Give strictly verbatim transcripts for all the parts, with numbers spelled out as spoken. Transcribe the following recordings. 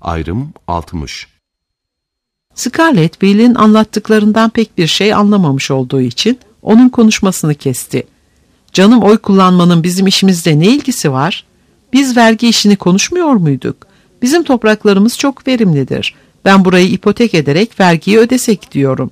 Ayrım altmış. Scarlett, Will'in anlattıklarından pek bir şey anlamamış olduğu için onun konuşmasını kesti. "Canım, oy kullanmanın bizim işimizde ne ilgisi var? Biz vergi işini konuşmuyor muyduk? Bizim topraklarımız çok verimlidir. Ben burayı ipotek ederek vergiyi ödesek diyorum."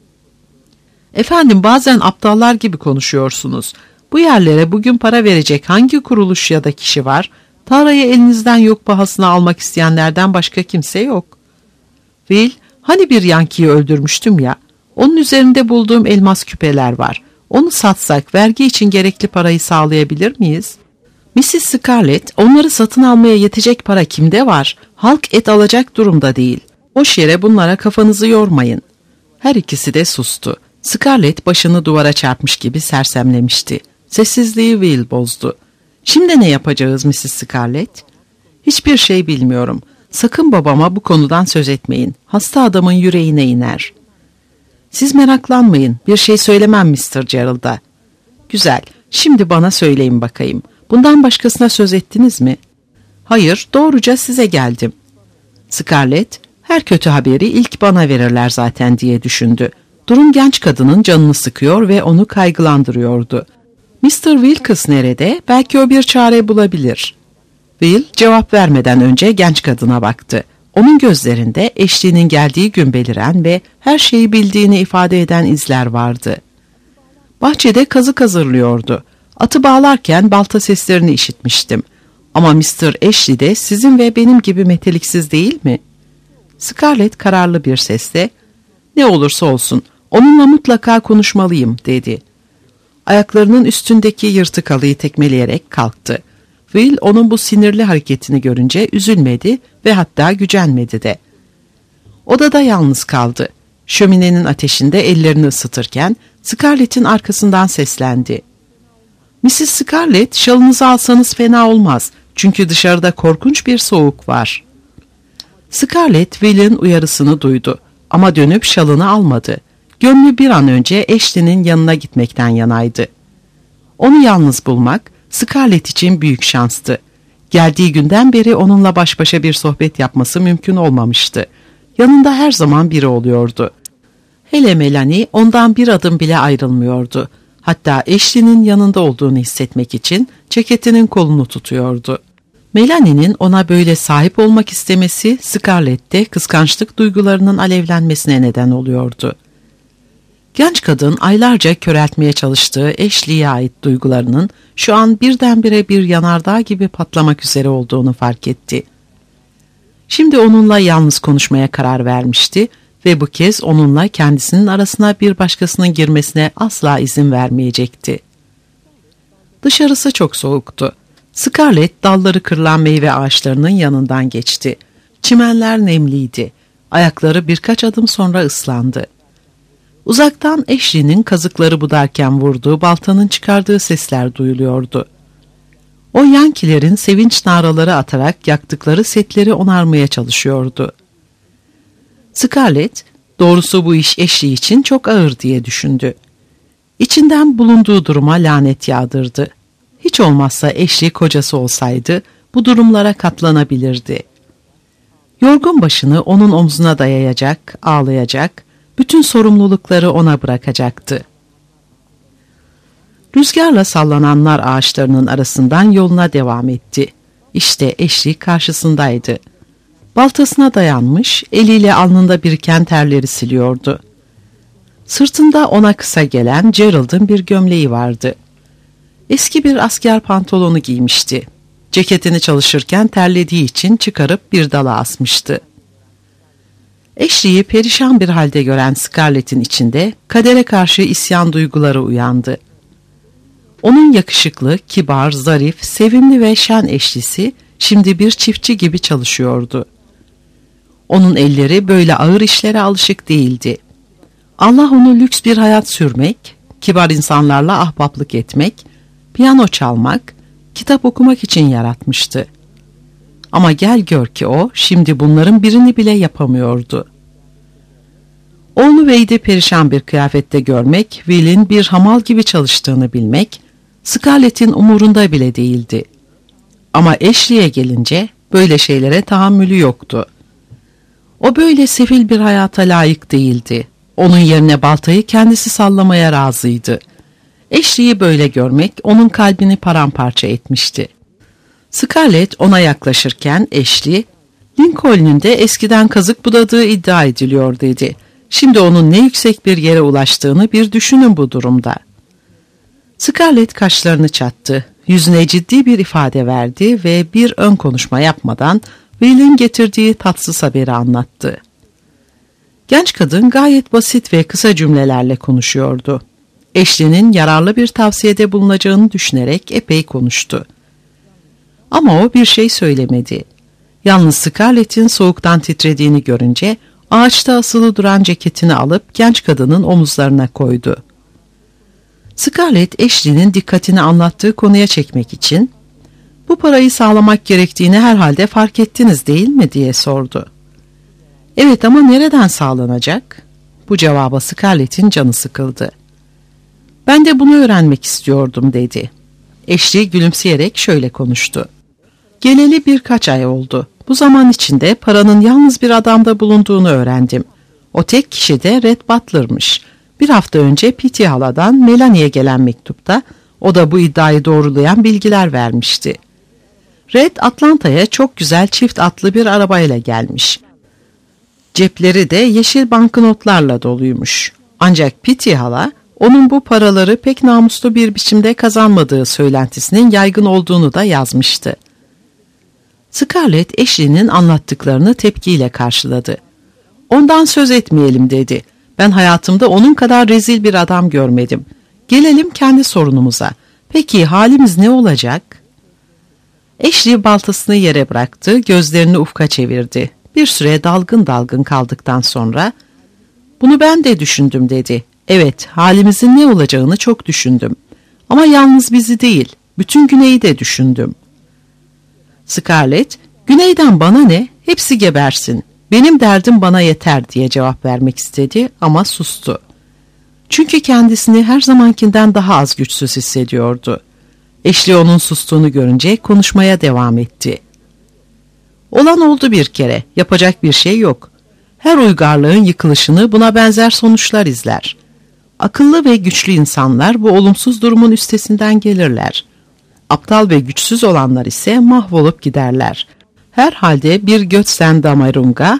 "Efendim, bazen aptallar gibi konuşuyorsunuz. Bu yerlere bugün para verecek hangi kuruluş ya da kişi var? Tarlayı elinizden yok pahasına almak isteyenlerden başka kimse yok." "Will, hani bir Yankee'yi öldürmüştüm ya, onun üzerinde bulduğum elmas küpeler var. Onu satsak vergi için gerekli parayı sağlayabilir miyiz?" "Missis Scarlett, onları satın almaya yetecek para kimde var? Halk et alacak durumda değil. Boş yere bunlara kafanızı yormayın." Her ikisi de sustu. Scarlett başını duvara çarpmış gibi sersemlemişti. Sessizliği Will bozdu. "Şimdi ne yapacağız missis Scarlett?" "Hiçbir şey bilmiyorum. Sakın babama bu konudan söz etmeyin. Hasta adamın yüreğine iner." "Siz meraklanmayın. Bir şey söylemem mister Gerald'a." "Güzel. Şimdi bana söyleyin bakayım. Bundan başkasına söz ettiniz mi?" "Hayır, doğruca size geldim." Scarlett, her kötü haberi ilk bana verirler zaten diye düşündü. Durum genç kadının canını sıkıyor ve onu kaygılandırıyordu. mister Wilkes nerede? Belki o bir çare bulabilir." Will cevap vermeden önce genç kadına baktı. Onun gözlerinde eşliğinin geldiği gün beliren ve her şeyi bildiğini ifade eden izler vardı. "Bahçede kazık hazırlıyordu. Atı bağlarken balta seslerini işitmiştim. Ama mister Ashley de sizin ve benim gibi meteliksiz değil mi?" Scarlett kararlı bir sesle, "Ne olursa olsun onunla mutlaka konuşmalıyım," dedi. Ayaklarının üstündeki yırtık halıyı tekmeleyerek kalktı. Will onun bu sinirli hareketini görünce üzülmedi ve hatta gücenmedi de. Odada yalnız kaldı. Şöminenin ateşinde ellerini ısıtırken Scarlett'in arkasından seslendi. "missis Scarlett, şalınızı alsanız fena olmaz. Çünkü dışarıda korkunç bir soğuk var." Scarlett Will'in uyarısını duydu ama dönüp şalını almadı. Gönlü bir an önce Ashley'nin yanına gitmekten yanaydı. Onu yalnız bulmak Scarlett için büyük şanstı. Geldiği günden beri onunla baş başa bir sohbet yapması mümkün olmamıştı. Yanında her zaman biri oluyordu. Hele Melanie ondan bir adım bile ayrılmıyordu. Hatta Ashley'nin yanında olduğunu hissetmek için ceketinin kolunu tutuyordu. Melanie'nin ona böyle sahip olmak istemesi Scarlett'te kıskançlık duygularının alevlenmesine neden oluyordu. Genç kadın aylarca köreltmeye çalıştığı Ashley'e ait duygularının şu an birdenbire bir yanardağ gibi patlamak üzere olduğunu fark etti. Şimdi onunla yalnız konuşmaya karar vermişti ve bu kez onunla kendisinin arasına bir başkasının girmesine asla izin vermeyecekti. Dışarısı çok soğuktu. Scarlett dalları kırılan meyve ağaçlarının yanından geçti. Çimenler nemliydi. Ayakları birkaç adım sonra ıslandı. Uzaktan Ashley'nin kazıkları budarken vurduğu baltanın çıkardığı sesler duyuluyordu. O Yankilerin sevinç naraları atarak yaktıkları setleri onarmaya çalışıyordu. Scarlett, doğrusu bu iş Ashley için çok ağır diye düşündü. İçinden bulunduğu duruma lanet yağdırdı. Hiç olmazsa Ashley kocası olsaydı bu durumlara katlanabilirdi. Yorgun başını onun omzuna dayayacak, ağlayacak, bütün sorumlulukları ona bırakacaktı. Rüzgarla sallanan nar ağaçlarının arasından yoluna devam etti. İşte Ashley karşısındaydı. Baltasına dayanmış, eliyle alnında biriken terleri siliyordu. Sırtında ona kısa gelen Gerald'ın bir gömleği vardı. Eski bir asker pantolonu giymişti. Ceketini çalışırken terlediği için çıkarıp bir dala asmıştı. Ashley'i perişan bir halde gören Scarlett'in içinde kadere karşı isyan duyguları uyandı. Onun yakışıklı, kibar, zarif, sevimli ve şen Ashley'si şimdi bir çiftçi gibi çalışıyordu. Onun elleri böyle ağır işlere alışık değildi. Allah onu lüks bir hayat sürmek, kibar insanlarla ahbaplık etmek, piyano çalmak, kitap okumak için yaratmıştı. Ama gel gör ki o şimdi bunların birini bile yapamıyordu. Oğlu Wade'i perişan bir kıyafette görmek, Will'in bir hamal gibi çalıştığını bilmek, Scarlett'in umurunda bile değildi. Ama Ashley'e gelince böyle şeylere tahammülü yoktu. O böyle sefil bir hayata layık değildi. Onun yerine baltayı kendisi sallamaya razıydı. Ashley'i böyle görmek onun kalbini paramparça etmişti. Scarlett ona yaklaşırken Ashley, Lincoln'un de eskiden kazık budadığı iddia ediliyor dedi. Şimdi onun ne yüksek bir yere ulaştığını bir düşünün bu durumda. Scarlett kaşlarını çattı. Yüzüne ciddi bir ifade verdi ve bir ön konuşma yapmadan Will'in getirdiği tatsız haberi anlattı. Genç kadın gayet basit ve kısa cümlelerle konuşuyordu. Ashley'nin yararlı bir tavsiyede bulunacağını düşünerek epey konuştu. Ama o bir şey söylemedi. Yalnız Scarlett'in soğuktan titrediğini görünce ağaçta asılı duran ceketini alıp genç kadının omuzlarına koydu. Scarlett, Ashley'nin dikkatini anlattığı konuya çekmek için "Bu parayı sağlamak gerektiğini herhalde fark ettiniz değil mi?" diye sordu. "Evet, ama nereden sağlanacak?" Bu cevaba Scarlett'in canı sıkıldı. "Ben de bunu öğrenmek istiyordum," dedi. Ashley gülümseyerek şöyle konuştu. "Geleli birkaç ay oldu. Bu zaman içinde paranın yalnız bir adamda bulunduğunu öğrendim. O tek kişi de Red Butler'mış. Bir hafta önce Pitty haladan Melanie'ye gelen mektupta o da bu iddiayı doğrulayan bilgiler vermişti. Red, Atlanta'ya çok güzel çift atlı bir arabayla gelmiş. Cepleri de yeşil banknotlarla doluymuş. Ancak Pitty hala onun bu paraları pek namuslu bir biçimde kazanmadığı söylentisinin yaygın olduğunu da yazmıştı. Scarlett, Ashley'nin anlattıklarını tepkiyle karşıladı. "Ondan söz etmeyelim," dedi. "Ben hayatımda onun kadar rezil bir adam görmedim. Gelelim kendi sorunumuza. Peki halimiz ne olacak?" Ashley baltasını yere bıraktı, gözlerini ufka çevirdi. Bir süre dalgın dalgın kaldıktan sonra, "Bunu ben de düşündüm," dedi. "Evet, halimizin ne olacağını çok düşündüm. Ama yalnız bizi değil, bütün Güney'i de düşündüm." Scarlett, "Güney'den bana ne? Hepsi gebersin. Benim derdim bana yeter," diye cevap vermek istedi ama sustu. Çünkü kendisini her zamankinden daha az güçsüz hissediyordu. Ashley onun sustuğunu görünce konuşmaya devam etti. "Olan oldu bir kere, yapacak bir şey yok. Her uygarlığın yıkılışını buna benzer sonuçlar izler. Akıllı ve güçlü insanlar bu olumsuz durumun üstesinden gelirler. Aptal ve güçsüz olanlar ise mahvolup giderler. Herhalde bir Götterdammerunga,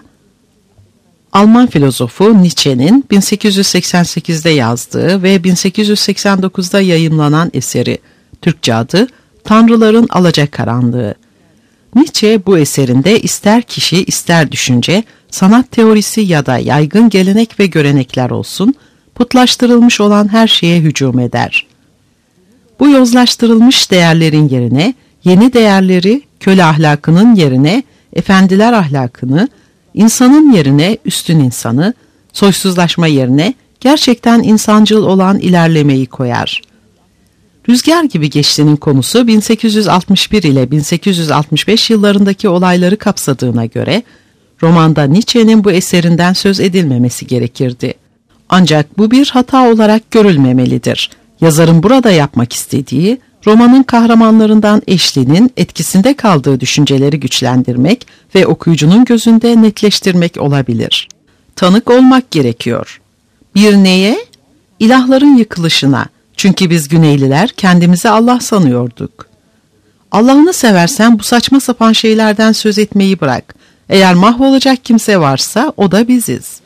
Alman filozofu Nietzsche'nin bin sekiz yüz seksen sekizde yazdığı ve bin sekiz yüz seksen dokuzda yayımlanan eseri, Türkçe adı Tanrıların Alacakaranlığı. Nietzsche bu eserinde ister kişi ister düşünce, sanat teorisi ya da yaygın gelenek ve görenekler olsun, putlaştırılmış olan her şeye hücum eder. Bu yozlaştırılmış değerlerin yerine yeni değerleri, köle ahlakının yerine efendiler ahlakını, insanın yerine üstün insanı, soysuzlaşma yerine gerçekten insancıl olan ilerlemeyi koyar. Rüzgar gibi geçtiğinin konusu bin sekiz yüz altmış bir ile bin sekiz yüz altmış beş yıllarındaki olayları kapsadığına göre romanda Nietzsche'nin bu eserinden söz edilmemesi gerekirdi. Ancak bu bir hata olarak görülmemelidir. Yazarın burada yapmak istediği, romanın kahramanlarından Ashley'nin etkisinde kaldığı düşünceleri güçlendirmek ve okuyucunun gözünde netleştirmek olabilir. Tanık olmak gerekiyor. Bir neye? İlahların yıkılışına. Çünkü biz Güneyliler kendimizi Allah sanıyorduk. Allah'ını seversen bu saçma sapan şeylerden söz etmeyi bırak. Eğer mahvolacak kimse varsa o da biziz.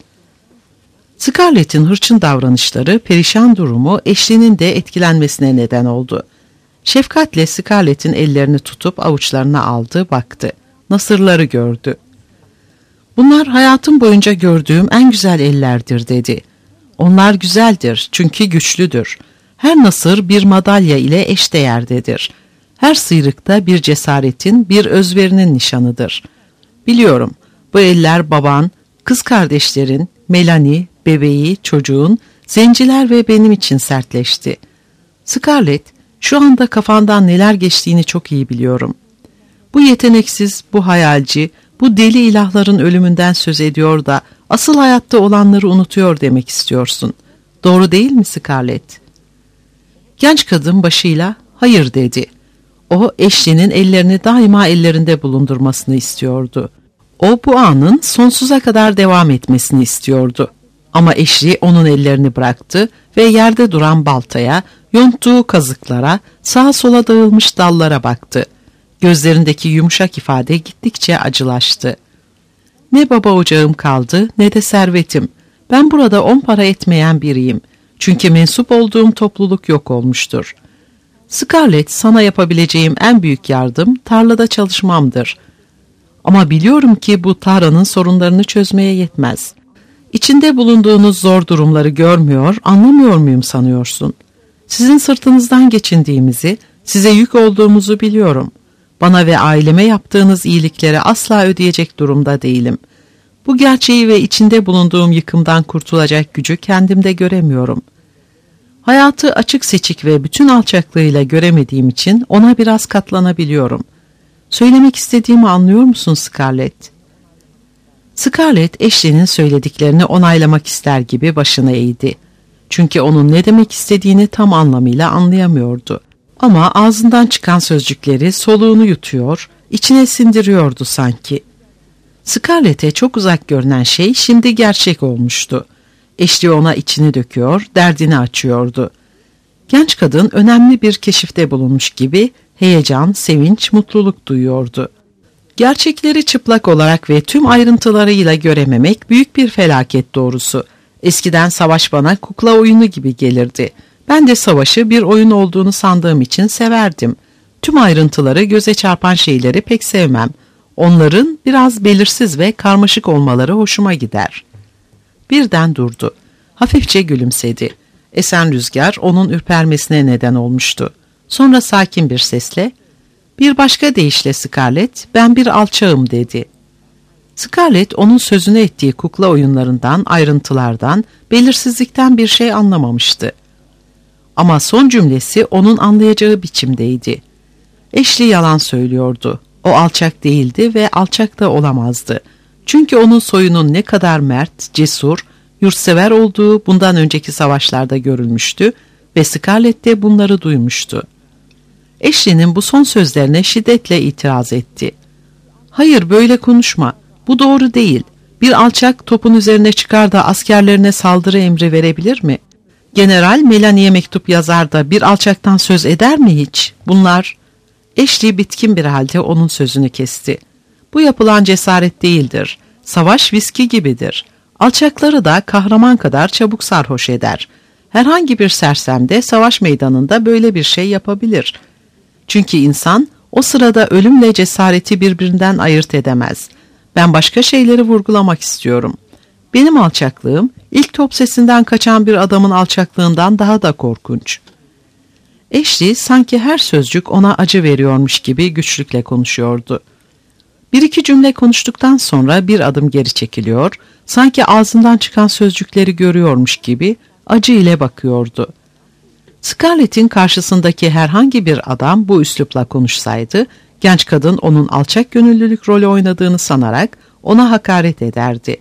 Scarlett'in hırçın davranışları, perişan durumu Ashley'nin de etkilenmesine neden oldu. Şefkatle Scarlett'in ellerini tutup avuçlarına aldı, baktı. Nasırları gördü. "Bunlar hayatım boyunca gördüğüm en güzel ellerdir," dedi. "Onlar güzeldir çünkü güçlüdür. Her nasır bir madalya ile eşdeğerdedir. Her sıyrıkta bir cesaretin, bir özverinin nişanıdır. Biliyorum, bu eller baban, kız kardeşlerin, Melanie, bebeği, çocuğun, zenciler ve benim için sertleşti. Scarlett, şu anda kafandan neler geçtiğini çok iyi biliyorum. Bu yeteneksiz, bu hayalci, bu deli ilahların ölümünden söz ediyor da asıl hayatta olanları unutuyor demek istiyorsun. Doğru değil mi Scarlett?" Genç kadın başıyla hayır dedi. O, Ashley'nin ellerini daima ellerinde bulundurmasını istiyordu. O bu anın sonsuza kadar devam etmesini istiyordu. Ama eşi onun ellerini bıraktı ve yerde duran baltaya, yonttuğu kazıklara, sağa sola dağılmış dallara baktı. Gözlerindeki yumuşak ifade gittikçe acılaştı. Ne baba ocağım kaldı ne de servetim. Ben burada on para etmeyen biriyim. Çünkü mensup olduğum topluluk yok olmuştur. Scarlett, sana yapabileceğim en büyük yardım tarlada çalışmamdır. Ama biliyorum ki bu tarlanın sorunlarını çözmeye yetmez. İçinde bulunduğunuz zor durumları görmüyor, anlamıyor muyum sanıyorsun? Sizin sırtınızdan geçindiğimizi, size yük olduğumuzu biliyorum. Bana ve aileme yaptığınız iyilikleri asla ödeyecek durumda değilim. Bu gerçeği ve içinde bulunduğum yıkımdan kurtulacak gücü kendimde göremiyorum. Hayatı açık seçik ve bütün alçaklığıyla göremediğim için ona biraz katlanabiliyorum. Söylemek istediğimi anlıyor musun Scarlett? Scarlett, Ashley'nin söylediklerini onaylamak ister gibi başını eğdi. Çünkü onun ne demek istediğini tam anlamıyla anlayamıyordu. Ama ağzından çıkan sözcükleri soluğunu yutuyor, içine sindiriyordu sanki. Scarlett'e çok uzak görünen şey şimdi gerçek olmuştu. Ashley ona içini döküyor, derdini açıyordu. Genç kadın önemli bir keşifte bulunmuş gibi heyecan, sevinç, mutluluk duyuyordu. Gerçekleri çıplak olarak ve tüm ayrıntılarıyla görememek büyük bir felaket doğrusu. Eskiden savaş bana kukla oyunu gibi gelirdi. Ben de savaşı bir oyun olduğunu sandığım için severdim. Tüm ayrıntıları, göze çarpan şeyleri pek sevmem. Onların biraz belirsiz ve karmaşık olmaları hoşuma gider. Birden durdu. Hafifçe gülümsedi. Esen rüzgar onun ürpermesine neden olmuştu. Sonra sakin bir sesle, "Bir başka deyişle Scarlett, ben bir alçağım," dedi. Scarlett onun sözünü ettiği kukla oyunlarından, ayrıntılardan, belirsizlikten bir şey anlamamıştı. Ama son cümlesi onun anlayacağı biçimdeydi. Ashley yalan söylüyordu. O alçak değildi ve alçak da olamazdı. Çünkü onun soyunun ne kadar mert, cesur, yurtsever olduğu bundan önceki savaşlarda görülmüştü ve Scarlett de bunları duymuştu. Ashley'nin bu son sözlerine şiddetle itiraz etti. "Hayır, böyle konuşma. Bu doğru değil. Bir alçak topun üzerine çıkar da askerlerine saldırı emri verebilir mi? General Melanie'ye mektup yazar da bir alçaktan söz eder mi hiç? Bunlar..." Ashley bitkin bir halde onun sözünü kesti. "Bu yapılan cesaret değildir. Savaş viski gibidir. Alçakları da kahraman kadar çabuk sarhoş eder. Herhangi bir sersem de savaş meydanında böyle bir şey yapabilir. Çünkü insan o sırada ölümle cesareti birbirinden ayırt edemez. Ben başka şeyleri vurgulamak istiyorum. Benim alçaklığım, ilk top sesinden kaçan bir adamın alçaklığından daha da korkunç." Ashley sanki her sözcük ona acı veriyormuş gibi güçlükle konuşuyordu. Bir iki cümle konuştuktan sonra bir adım geri çekiliyor, sanki ağzından çıkan sözcükleri görüyormuş gibi acı ile bakıyordu. Scarlett'in karşısındaki herhangi bir adam bu üslupla konuşsaydı, genç kadın onun alçak gönüllülük rolü oynadığını sanarak ona hakaret ederdi.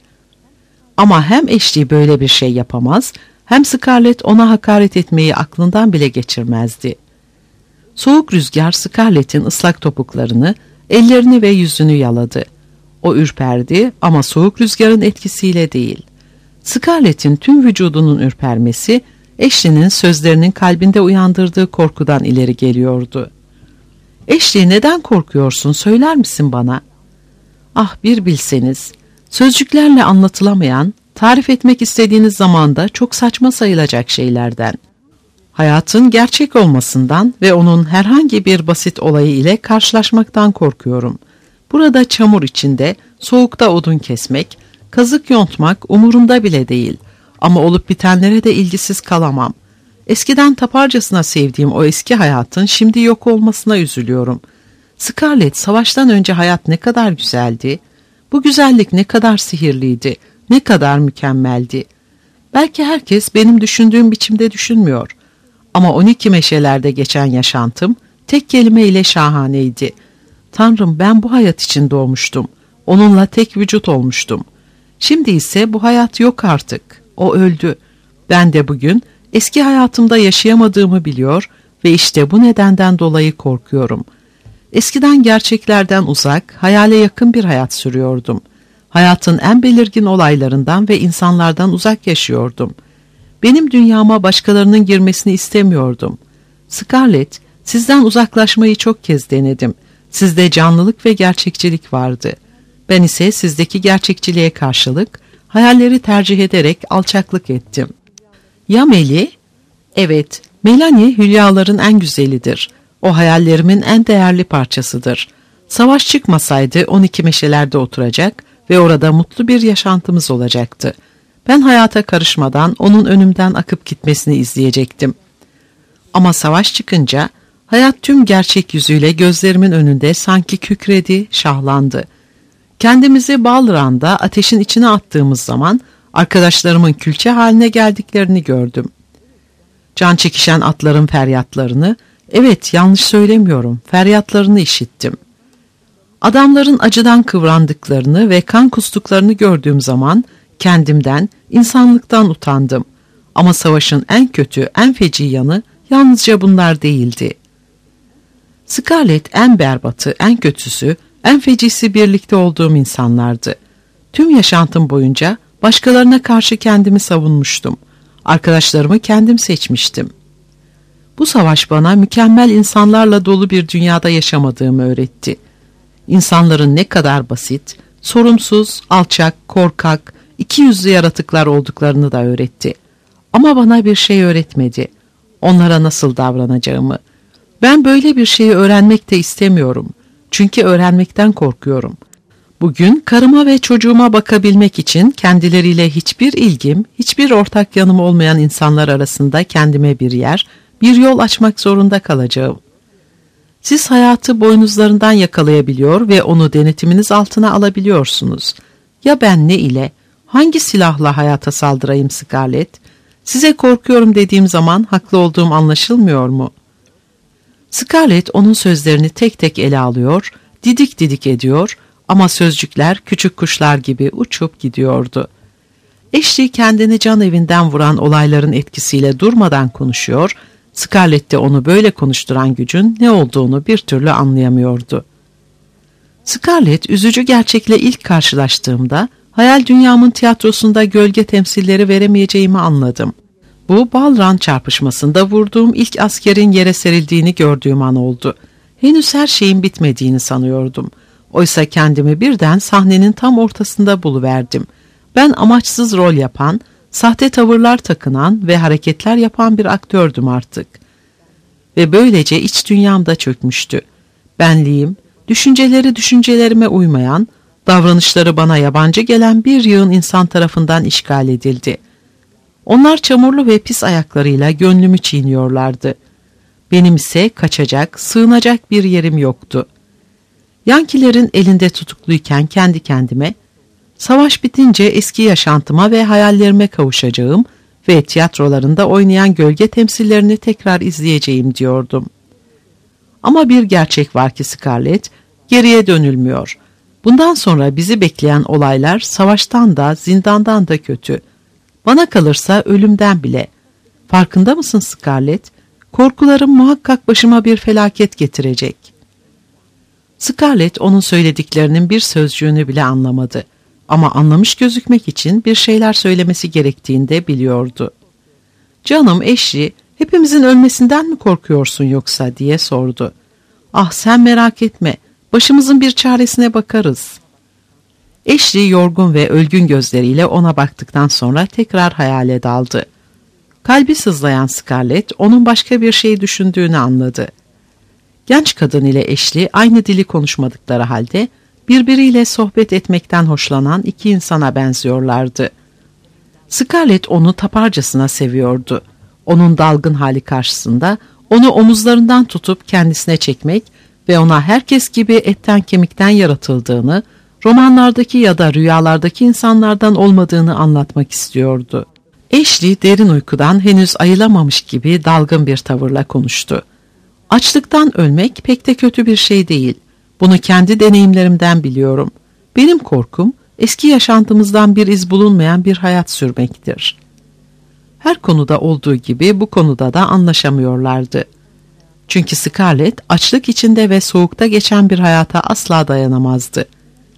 Ama hem Ashley böyle bir şey yapamaz, hem Scarlett ona hakaret etmeyi aklından bile geçirmezdi. Soğuk rüzgar Scarlett'in ıslak topuklarını, ellerini ve yüzünü yaladı. O ürperdi ama soğuk rüzgarın etkisiyle değil. Scarlett'in tüm vücudunun ürpermesi, Ashley'nin sözlerinin kalbinde uyandırdığı korkudan ileri geliyordu. "Ashley, neden korkuyorsun, söyler misin bana?" "Ah, bir bilseniz, sözcüklerle anlatılamayan, tarif etmek istediğiniz zamanda çok saçma sayılacak şeylerden. Hayatın gerçek olmasından ve onun herhangi bir basit olayı ile karşılaşmaktan korkuyorum. Burada çamur içinde, soğukta odun kesmek, kazık yontmak umurumda bile değil. Ama olup bitenlere de ilgisiz kalamam. Eskiden taparcasına sevdiğim o eski hayatın şimdi yok olmasına üzülüyorum. Scarlett, savaştan önce hayat ne kadar güzeldi. Bu güzellik ne kadar sihirliydi, ne kadar mükemmeldi. Belki herkes benim düşündüğüm biçimde düşünmüyor. Ama on iki meşelerde geçen yaşantım tek kelimeyle şahaneydi. Tanrım, ben bu hayat için doğmuştum. Onunla tek vücut olmuştum. Şimdi ise bu hayat yok artık. O öldü. Ben de bugün eski hayatımda yaşayamadığımı biliyor ve işte bu nedenden dolayı korkuyorum. Eskiden gerçeklerden uzak, hayale yakın bir hayat sürüyordum. Hayatın en belirgin olaylarından ve insanlardan uzak yaşıyordum. Benim dünyama başkalarının girmesini istemiyordum. Scarlett, sizden uzaklaşmayı çok kez denedim. Sizde canlılık ve gerçekçilik vardı. Ben ise sizdeki gerçekçiliğe karşılık hayalleri tercih ederek alçaklık ettim. Ya Meli? Evet, Melanie hülyaların en güzelidir. O hayallerimin en değerli parçasıdır. Savaş çıkmasaydı on iki meşelerde oturacak ve orada mutlu bir yaşantımız olacaktı. Ben hayata karışmadan onun önümden akıp gitmesini izleyecektim. Ama savaş çıkınca hayat tüm gerçek yüzüyle gözlerimin önünde sanki kükredi, şahlandı. Kendimizi Balran'da ateşin içine attığımız zaman arkadaşlarımın külçe haline geldiklerini gördüm. Can çekişen atların feryatlarını, evet yanlış söylemiyorum, feryatlarını işittim. Adamların acıdan kıvrandıklarını ve kan kustuklarını gördüğüm zaman kendimden, insanlıktan utandım. Ama savaşın en kötü, en feci yanı yalnızca bunlar değildi. Scarlett en berbatı, en kötüsü, en fecisi birlikte olduğum insanlardı. Tüm yaşantım boyunca başkalarına karşı kendimi savunmuştum. Arkadaşlarımı kendim seçmiştim. Bu savaş bana mükemmel insanlarla dolu bir dünyada yaşamadığımı öğretti. İnsanların ne kadar basit, sorumsuz, alçak, korkak, ikiyüzlü yaratıklar olduklarını da öğretti. Ama bana bir şey öğretmedi. Onlara nasıl davranacağımı. Ben böyle bir şeyi öğrenmek de istemiyorum. Çünkü öğrenmekten korkuyorum. Bugün karıma ve çocuğuma bakabilmek için kendileriyle hiçbir ilgim, hiçbir ortak yanım olmayan insanlar arasında kendime bir yer, bir yol açmak zorunda kalacağım. Siz hayatı boynuzlarından yakalayabiliyor ve onu denetiminiz altına alabiliyorsunuz. Ya ben ne ile, hangi silahla hayata saldırayım Scarlett? Size korkuyorum dediğim zaman haklı olduğum anlaşılmıyor mu? Scarlett onun sözlerini tek tek ele alıyor, didik didik ediyor ama sözcükler küçük kuşlar gibi uçup gidiyordu. Ashley kendini can evinden vuran olayların etkisiyle durmadan konuşuyor, Scarlett de onu böyle konuşturan gücün ne olduğunu bir türlü anlayamıyordu. Scarlett üzücü gerçekle ilk karşılaştığımda hayal dünyamın tiyatrosunda gölge temsilleri veremeyeceğimi anladım. Bu Balran çarpışmasında vurduğum ilk askerin yere serildiğini gördüğüm an oldu. Henüz her şeyin bitmediğini sanıyordum. Oysa kendimi birden sahnenin tam ortasında buluverdim. Ben amaçsız rol yapan, sahte tavırlar takınan ve hareketler yapan bir aktördüm artık. Ve böylece iç dünyamda çökmüştü. Benliğim, düşünceleri düşüncelerime uymayan, davranışları bana yabancı gelen bir yığın insan tarafından işgal edildi. Onlar çamurlu ve pis ayaklarıyla gönlümü çiğniyorlardı. Benim ise kaçacak, sığınacak bir yerim yoktu. Yankilerin elinde tutukluyken kendi kendime, savaş bitince eski yaşantıma ve hayallerime kavuşacağım ve tiyatrolarında oynayan gölge temsillerini tekrar izleyeceğim diyordum. Ama bir gerçek var ki Scarlett, geriye dönülmüyor. Bundan sonra bizi bekleyen olaylar savaştan da zindandan da kötü. Bana kalırsa ölümden bile. Farkında mısın Scarlett? Korkularım muhakkak başıma bir felaket getirecek. Scarlett onun söylediklerinin bir sözcüğünü bile anlamadı. Ama anlamış gözükmek için bir şeyler söylemesi gerektiğini de biliyordu. Canım Ashley, hepimizin ölmesinden mi korkuyorsun yoksa diye sordu. Ah sen merak etme, başımızın bir çaresine bakarız. Ashley yorgun ve ölgün gözleriyle ona baktıktan sonra tekrar hayale daldı. Kalbi sızlayan Scarlett onun başka bir şey düşündüğünü anladı. Genç kadın ile Ashley aynı dili konuşmadıkları halde birbiriyle sohbet etmekten hoşlanan iki insana benziyorlardı. Scarlett onu taparcasına seviyordu. Onun dalgın hali karşısında onu omuzlarından tutup kendisine çekmek ve ona herkes gibi etten kemikten yaratıldığını, romanlardaki ya da rüyalardaki insanlardan olmadığını anlatmak istiyordu. Ashley derin uykudan henüz ayılamamış gibi dalgın bir tavırla konuştu. Açlıktan ölmek pek de kötü bir şey değil. Bunu kendi deneyimlerimden biliyorum. Benim korkum eski yaşantımızdan bir iz bulunmayan bir hayat sürmektir. Her konuda olduğu gibi bu konuda da anlaşamıyorlardı. Çünkü Scarlett açlık içinde ve soğukta geçen bir hayata asla dayanamazdı.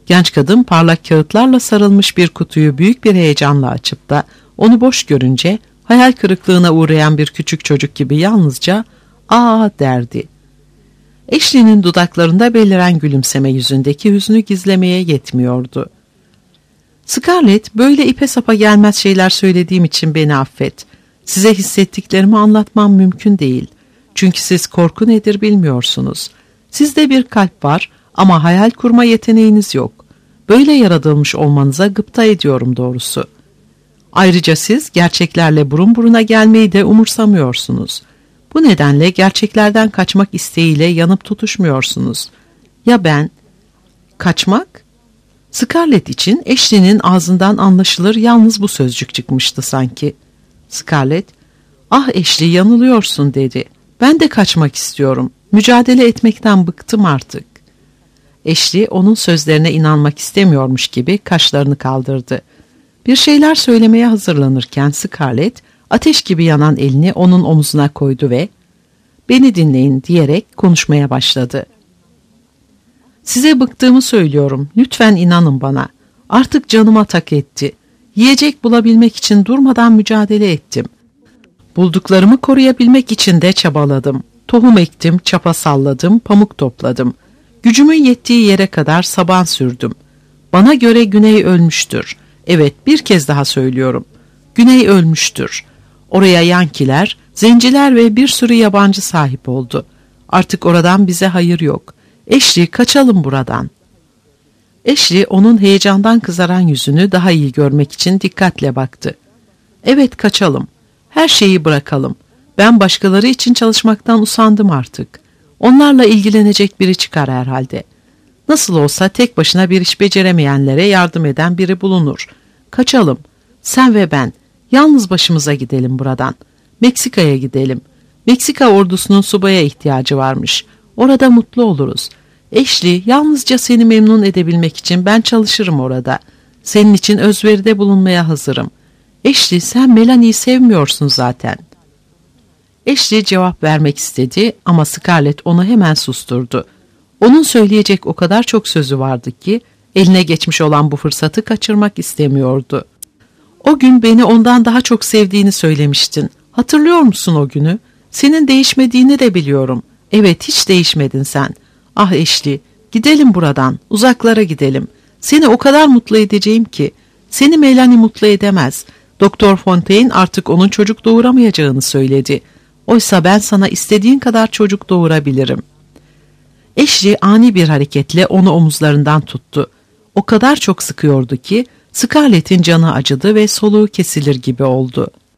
Genç kadın parlak kağıtlarla sarılmış bir kutuyu büyük bir heyecanla açıp da onu boş görünce hayal kırıklığına uğrayan bir küçük çocuk gibi yalnızca "Aa" derdi. Ashley'nin dudaklarında beliren gülümseme yüzündeki hüznü gizlemeye yetmiyordu. "Scarlett, böyle ipe sapa gelmez şeyler söylediğim için beni affet. Size hissettiklerimi anlatmam mümkün değil. Çünkü siz korku nedir bilmiyorsunuz. Sizde bir kalp var ama hayal kurma yeteneğiniz yok. Böyle yaratılmış olmanıza gıpta ediyorum doğrusu. Ayrıca siz gerçeklerle burun buruna gelmeyi de umursamıyorsunuz. Bu nedenle gerçeklerden kaçmak isteğiyle yanıp tutuşmuyorsunuz. Ya ben? Kaçmak?" Scarlett için Ashley'nin ağzından anlaşılır yalnız bu sözcük çıkmıştı sanki. Scarlett, "Ah Ashley, yanılıyorsun" dedi. "Ben de kaçmak istiyorum. Mücadele etmekten bıktım artık." Ashley onun sözlerine inanmak istemiyormuş gibi kaşlarını kaldırdı. Bir şeyler söylemeye hazırlanırken Scarlett ateş gibi yanan elini onun omuzuna koydu ve "Beni dinleyin" diyerek konuşmaya başladı. "Size bıktığımı söylüyorum. Lütfen inanın bana. Artık canıma tak etti. Yiyecek bulabilmek için durmadan mücadele ettim. Bulduklarımı koruyabilmek için de çabaladım. Tohum ektim, çapa salladım, pamuk topladım. Gücümün yettiği yere kadar saban sürdüm. Bana göre Güney ölmüştür. Evet, bir kez daha söylüyorum. Güney ölmüştür. Oraya Yankiler, zenciler ve bir sürü yabancı sahip oldu. Artık oradan bize hayır yok. Ashley, kaçalım buradan." Ashley onun heyecandan kızaran yüzünü daha iyi görmek için dikkatle baktı. "Evet, kaçalım. Her şeyi bırakalım. Ben başkaları için çalışmaktan usandım artık. Onlarla ilgilenecek biri çıkar herhalde. Nasıl olsa tek başına bir iş beceremeyenlere yardım eden biri bulunur. Kaçalım. Sen ve ben. Yalnız başımıza gidelim buradan. Meksika'ya gidelim. Meksika ordusunun subaya ihtiyacı varmış. Orada mutlu oluruz. Ashley, yalnızca seni memnun edebilmek için ben çalışırım orada. Senin için özveride bulunmaya hazırım. Ashley, sen Melanie'yi sevmiyorsun zaten." Ashley cevap vermek istedi ama Scarlett onu hemen susturdu. Onun söyleyecek o kadar çok sözü vardı ki eline geçmiş olan bu fırsatı kaçırmak istemiyordu. "O gün beni ondan daha çok sevdiğini söylemiştin. Hatırlıyor musun o günü? Senin değişmediğini de biliyorum. Evet, hiç değişmedin sen. Ah Ashley, gidelim buradan, uzaklara gidelim. Seni o kadar mutlu edeceğim ki. Seni Melanie mutlu edemez. Doktor Fontaine artık onun çocuk doğuramayacağını söyledi. Oysa ben sana istediğin kadar çocuk doğurabilirim." Ashley ani bir hareketle onu omuzlarından tuttu. O kadar çok sıkıyordu ki Scarlett'in canı acıdı ve soluğu kesilir gibi oldu.